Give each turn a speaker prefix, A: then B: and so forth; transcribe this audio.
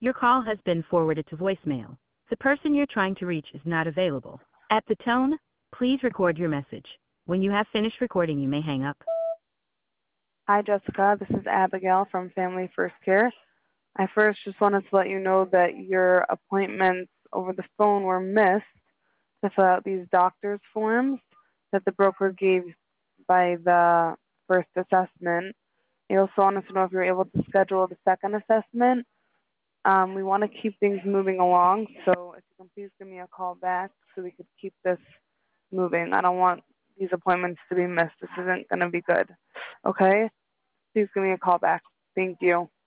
A: Your call has been forwarded to voicemail. The person you're trying to reach is not available. At the tone, please record your message. When you have finished recording, you may hang up.
B: Hi, Jessica. This is Abigail from Family First Care. I first just wanted to let you know that your appointments over the phone were missed to fill out these doctor's forms that the broker gave by the first assessment. He also wanted to know if you were able to schedule the second assessment. We want to keep things moving along, so if you can please give me a call back so we could keep this moving. I don't want these appointments to be missed. This isn't going to be good. Okay? Please give me a call back. Thank you.